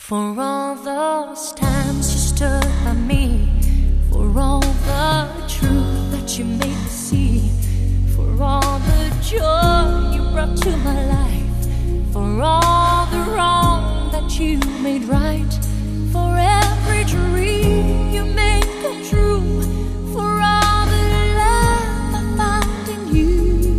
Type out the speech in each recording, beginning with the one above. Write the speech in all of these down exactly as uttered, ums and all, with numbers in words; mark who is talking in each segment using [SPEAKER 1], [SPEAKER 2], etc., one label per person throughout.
[SPEAKER 1] For all those times you stood by me, for all the truth that you made me see, for all the joy you brought to my life, for all the wrong that you made right, for every dream you made come true, for all the love I found in you,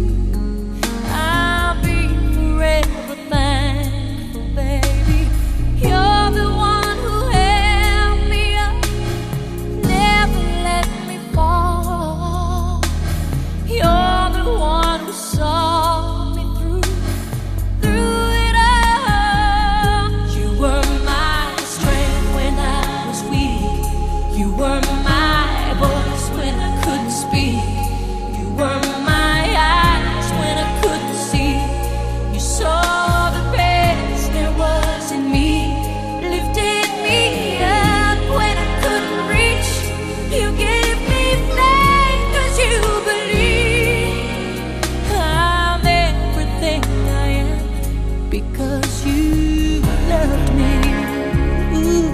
[SPEAKER 1] I'll be forever thankful, baby. You're the one who held me up, never let me fall. You're the one who saw me through, through it all. You were my strength when I was weak. You were my voice when I couldn't speak. You were my eyes when I couldn't see. You saw the best there was in me, lifted me up when I couldn't reach. You gave me faith 'cause you believe I'm everything I am because you loved me. Ooh,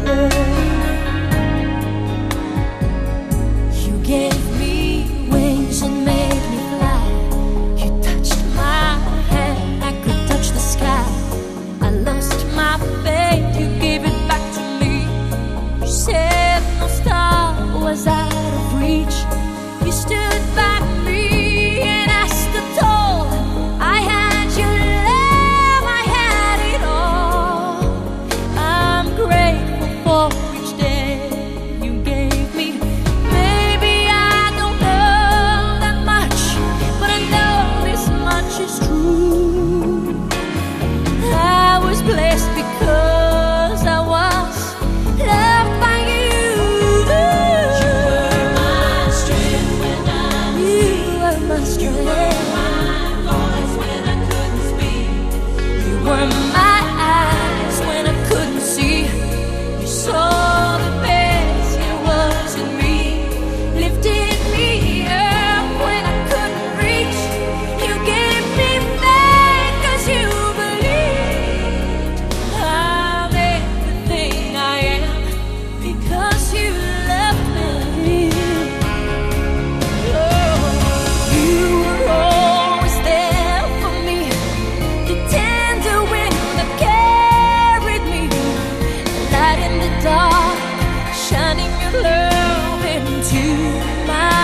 [SPEAKER 1] you gave me wings and made me fly. You touched my hand, I could touch the sky. I lost my faith, you gave it back to me. You said no star was out of reach. You stood by me and I stood tall. I had your love, I had it all. I'm grateful for each day you gave me. Maybe I don't know that much, but I know this much is true. I was blessed because I was loved by you. You were my strength when I was weak. You were my strength. You were my voice when I couldn't speak. You were my eyes when I couldn't see. You saw the best there was in me, lifted me up when I couldn't reach. You gave me faith 'cause you believed I'm everything I am because you loved me. Oh, you were always there for me, the tender wind that carried me, light in the dark, shining your love into my